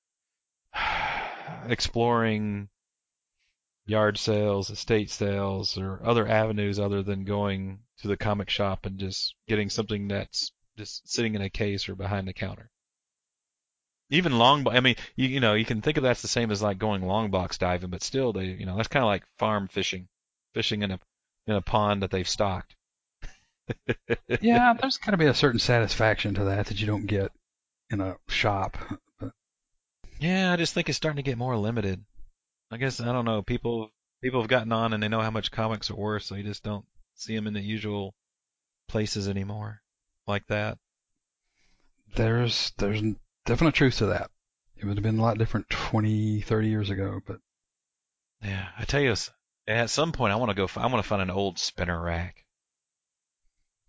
exploring yard sales, estate sales, or other avenues other than going to the comic shop and just getting something that's just sitting in a case or behind the counter. Even long, I mean, you, you know, you can think of that's the same as like going long box diving, but still, they, you know, that's kind of like farm fishing, fishing in a in a pond that they've stocked.
Yeah, there's got to be a certain satisfaction to that that you don't get in a shop. But
Yeah, I just think it's starting to get more limited. I guess I don't know. People people have gotten on and they know how much comics are worth, so you just don't see them in the usual places anymore, like that.
there's there's definite truth to that. It would have been a lot different twenty, thirty years ago, but
Yeah, I tell you, at some point I want to go. I want to find an old spinner rack.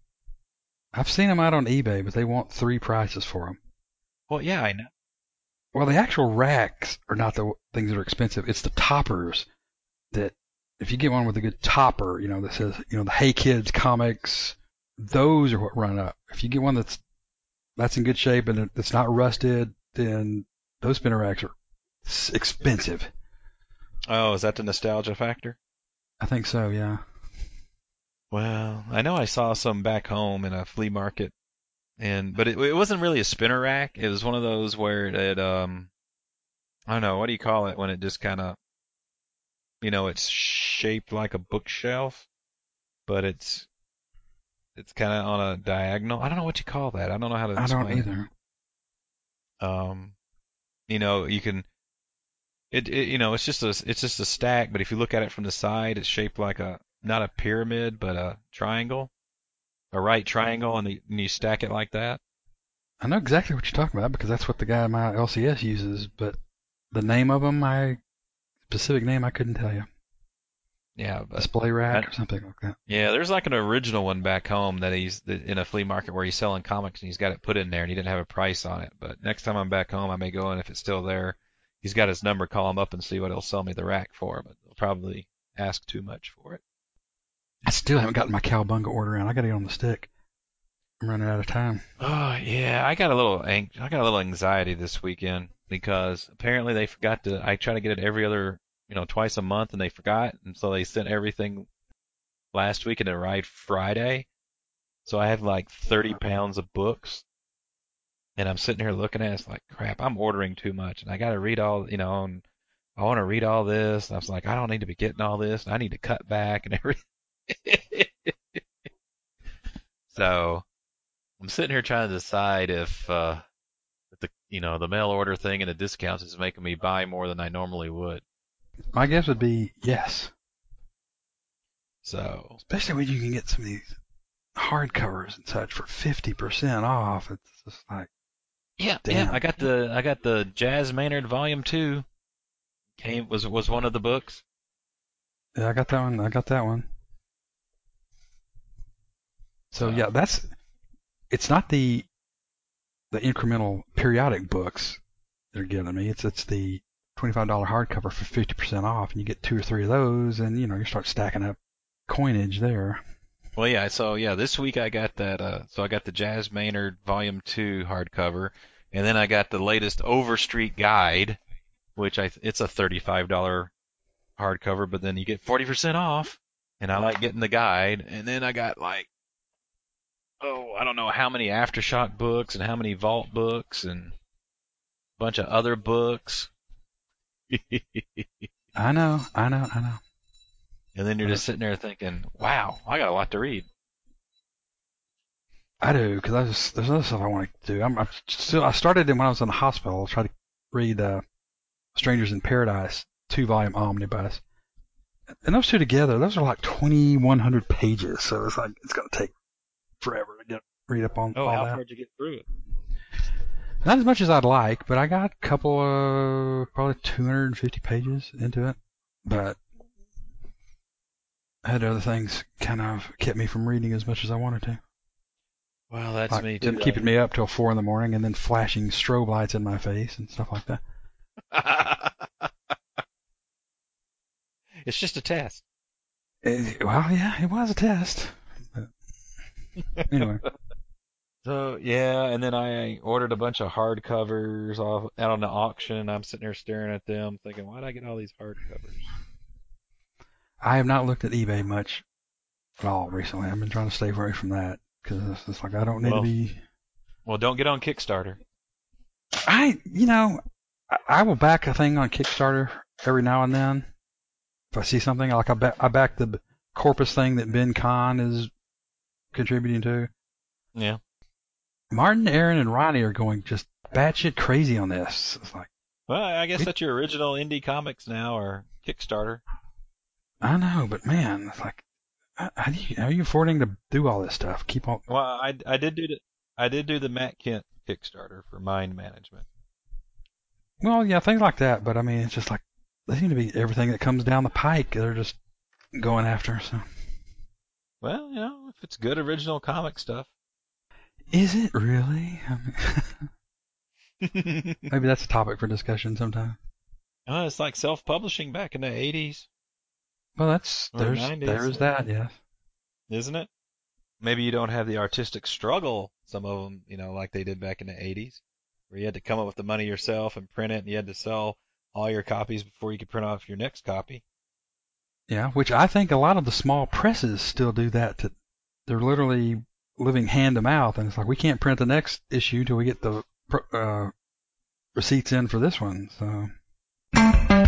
I've seen them out on eBay, but they want three prices for them.
Well, yeah, I know.
Well, the actual racks are not the things that are expensive. It's the toppers that, if you get one with a good topper, you know, that says, you know, the Hey Kids comics, those are what run up. If you get one that's that's in good shape and it's not rusted, then those spinner racks are expensive.
Oh, is that the nostalgia factor?
I think so, yeah.
Well, I know I saw some back home in a flea market, and but it, it wasn't really a spinner rack. It was one of those where it, um, I don't know, what do you call it when it just kind of, you know, it's shaped like a bookshelf, but it's it's kind of on a diagonal. I don't know what you call that. I don't know how to
I
explain
don't either.
it. Um, you know, you can. It, it you know it's just a it's just a stack, but if you look at it from the side, it's shaped like a not a pyramid but a triangle, a right triangle, and, the, and you stack it like that.
I know exactly what you're talking about because that's what the guy in my L C S uses, but the name of them, my specific name, I couldn't tell you.
Yeah, but
Display rack
I,
or something like that.
yeah, there's like an original one back home that he's that in a flea market where he's selling comics and he's got it put in there and he didn't have a price on it. But next time I'm back home, I may go in if it's still there. He's got his number, call him up and see what he'll sell me the rack for, but they'll probably ask too much for it.
I still haven't gotten my Cowabunga order in. I got to get on the stick. I'm running out of time.
Oh yeah, I got a little ang- I got a little anxiety this weekend because apparently they forgot to. I try to get it every other, you know, twice a month, and they forgot, and so they sent everything last week and it arrived Friday. So I have like thirty pounds of books, and I'm sitting here looking at it, it's like crap. I'm ordering too much, and I got to read all, you know, and I want to read all this. And I was like, I don't need to be getting all this. And I need to cut back and everything. So I'm sitting here trying to decide if, uh, if the you know the mail order thing and the discounts is making me buy more than I normally would.
My guess would be yes.
So
Especially when you can get some of these hardcovers and such for fifty percent off. It's just like,
yeah,
damn.
yeah. I got the I got the Jazz Maynard Volume Two. Came was was one of the books.
Yeah, I got that one. I got that one. So
So
yeah, that's. It's not the the incremental periodic books they're giving me. It's it's the twenty-five dollar hardcover for fifty percent off, and you get two or three of those, and you know you start stacking up coinage there.
well, yeah. So yeah, this week I got that. Uh, so I got the Jazz Maynard Volume Two hardcover, and then I got the latest Overstreet Guide, which I it's a thirty-five dollar hardcover, but then you get forty percent off, and I like getting the guide. And then I got like, oh, I don't know how many Aftershock books and how many Vault books and a bunch of other books.
I know, I know, I know.
And then you're just sitting there thinking, wow, I got a lot to read.
I do, because I just, there's other stuff I want to do. I'm, I'm still, I started it when I was in the hospital. I tried to read uh, Strangers in Paradise, two volume omnibus. And those two together, those are like twenty-one hundred pages. So it's like, it's going to take forever to get read up on
Oh,
all
how
that.
far did you get through it?
Not as much as I'd like, but I got a couple of, probably two hundred fifty pages into it. But I had other things kind of kept me from reading as much as I wanted to.
Well, that's
Like
me too.
them keeping me up till four in the morning and then flashing strobe lights in my face and stuff like that.
It's just a test.
Eh, well, yeah, it was a test. But anyway,
So yeah, and then I ordered a bunch of hardcovers off out on the auction, and I'm sitting there staring at them, thinking, why did I get all these hardcovers?
I have not looked at eBay much at all recently. I've been trying to stay away from that because it's just like I don't need
Well,
to be.
well, don't get on Kickstarter.
I, you know, I, I will back a thing on Kickstarter every now and then. If I see something, like I, ba- I back the Corpus thing that Ben Kahn is contributing to.
Yeah.
Martin, Aaron, and Ronnie are going just batshit crazy on this. It's like,
Well, I guess
it,
that's your original indie comics now, or Kickstarter.
I know, but man, it's like, how, how, do you, how are you affording to do all this stuff? Keep on.
Well, I, I did do the I did do the Matt Kent Kickstarter for Mind Management.
Well, yeah, things like that. But I mean, it's just like they seem to be everything that comes down the pike. They're just going after. So,
Well, you know, if it's good original comic stuff.
is it really? I mean, Maybe that's a topic for discussion sometime.
Oh, it's like self-publishing back in the eighties
Well, that's
or
there's
nineties,
there's that, yes.
isn't it? Maybe you don't have the artistic struggle, some of them, you know, like they did back in the eighties, where you had to come up with the money yourself and print it, and you had to sell all your copies before you could print off your next copy.
Yeah, which I think a lot of the small presses still do that. To, they're literally living hand to mouth, and it's like we can't print the next issue till we get the uh, receipts in for this one. So.